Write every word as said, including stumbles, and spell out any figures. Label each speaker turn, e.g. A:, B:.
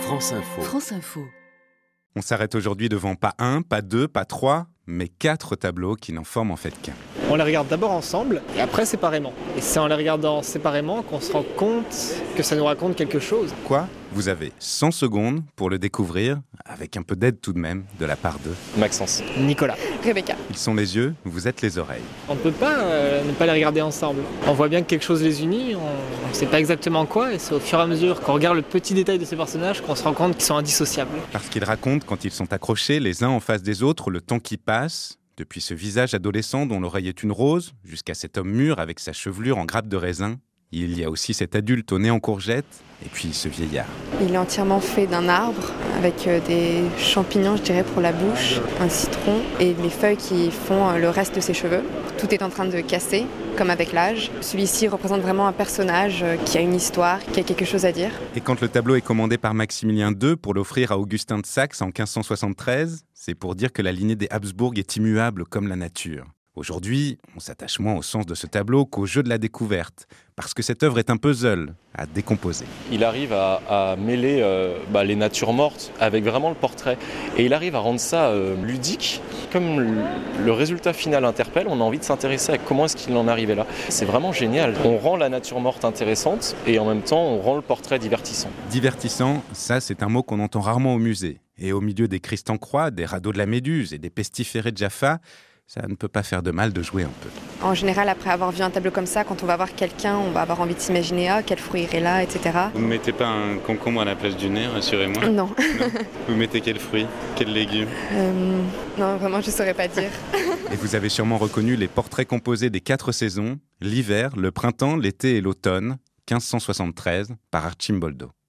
A: France Info.
B: France Info.
C: On s'arrête aujourd'hui devant pas un, pas deux, pas trois, mais quatre tableaux qui n'en forment en fait qu'un.
D: On les regarde d'abord ensemble et après séparément. Et c'est en les regardant séparément qu'on se rend compte que ça nous raconte quelque chose.
C: Quoi ? Vous avez cent secondes pour le découvrir, avec un peu d'aide tout de même de la part d'eux.
E: Maxence.
D: Nicolas.
B: Rebecca.
C: Ils sont les yeux, vous êtes les oreilles.
D: On ne peut pas euh, ne pas les regarder ensemble. On voit bien que quelque chose les unit, on ne sait pas exactement quoi, et c'est au fur et à mesure qu'on regarde le petit détail de ces personnages qu'on se rend compte qu'ils sont indissociables.
C: Parce qu'ils racontent quand ils sont accrochés les uns en face des autres le temps qui passe, depuis ce visage adolescent dont l'oreille est une rose, jusqu'à cet homme mûr avec sa chevelure en grappe de raisin. Il y a aussi cet adulte au nez en courgette, et puis ce vieillard.
F: Il est entièrement fait d'un arbre, avec des champignons, je dirais, pour la bouche, un citron, et les feuilles qui font le reste de ses cheveux. Tout est en train de casser, comme avec l'âge. Celui-ci représente vraiment un personnage qui a une histoire, qui a quelque chose à dire.
C: Et quand le tableau est commandé par Maximilien deux pour l'offrir à Augustin de Saxe en quinze cent soixante-treize, c'est pour dire que la lignée des Habsbourg est immuable comme la nature. Aujourd'hui, on s'attache moins au sens de ce tableau qu'au jeu de la découverte, parce que cette œuvre est un puzzle à décomposer.
E: Il arrive à, à mêler euh, bah, les natures mortes avec vraiment le portrait. Et il arrive à rendre ça euh, ludique. Comme le, le résultat final interpelle, on a envie de s'intéresser à comment est-ce qu'il en est arrivé là. C'est vraiment génial. On rend la nature morte intéressante et en même temps, on rend le portrait divertissant.
C: Divertissant, ça c'est un mot qu'on entend rarement au musée. Et au milieu des Christ en croix, des radeaux de la Méduse et des pestiférés de Jaffa, ça ne peut pas faire de mal de jouer un peu.
F: En général, après avoir vu un tableau comme ça, quand on va voir quelqu'un, on va avoir envie de s'imaginer ah, quel fruit irait là, et cetera.
G: Vous ne mettez pas un concombre à la place du nez, rassurez-moi.
F: Non.
G: non. Vous mettez quel fruit ? Quel légume ?
F: euh, Non, vraiment, je ne saurais pas dire.
C: Et vous avez sûrement reconnu les portraits composés des quatre saisons, l'hiver, le printemps, l'été et l'automne, quinze cent soixante-treize, par Arcimboldo.